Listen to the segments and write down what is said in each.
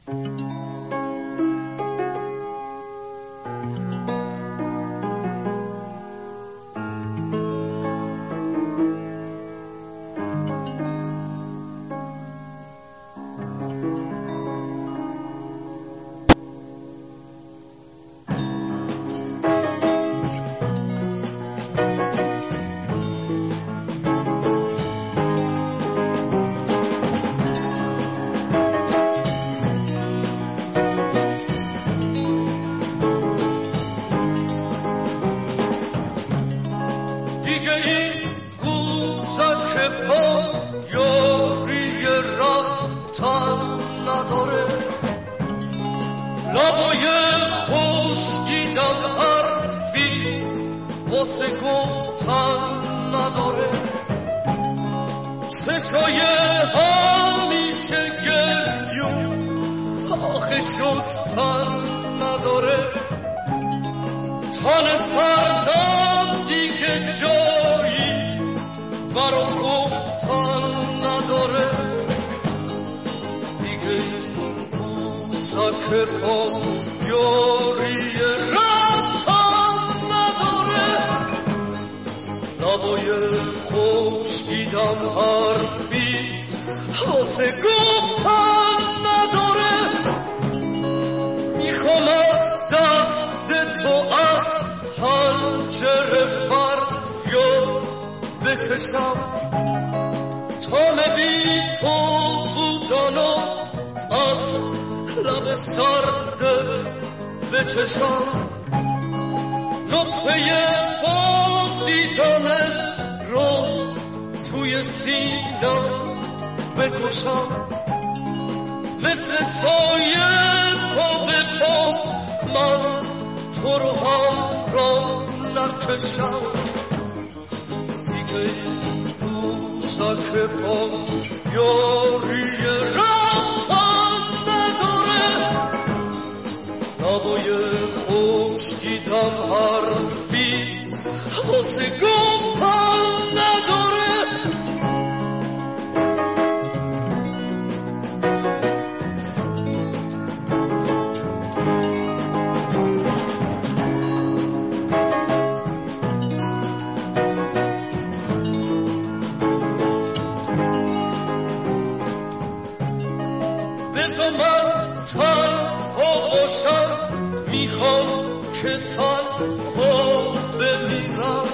واسه گفتن نداره، چشای همیشه گریون آخه شستن نداره، تن سردم دیگه جایی برا گفتن نداره، دیگه روزک پا یاری لبای خشکیدم حرفی واسه گفتن نداره، میخوام از دست تو از پنجره فریاد بکشم، تا بی تو بودنو از لب سردت بچشم، نطفه باز دیدنت رو توی سینم بکشم، مثل سایه پا به پا من تو رو همراه نکشم، دیگه روزک پا یاری رفتن نداره، نبای خشکیدم حرفی واسه گفتن نداره. بذار من تنها باشم، میخوام که تنها بمیرم،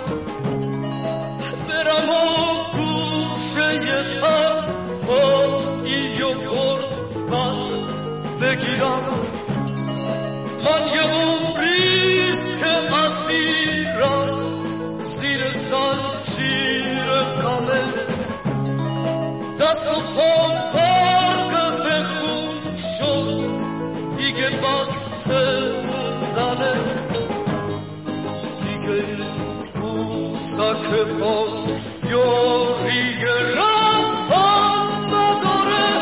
برم و گوشه تنهایی و غربت بگیرم، من یه عمریست که اسیرم زیر زنجیر غمت، دست و پام غرق به خون شد دیگه بسته موندنت، دیگه روزک پا یاری رفتن نداره،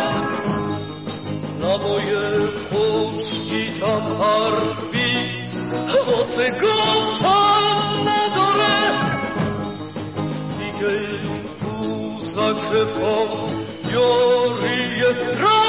نبای خشکیدم حرفی واسه گفتن نداره، دیگه روزک پا یاری رفتن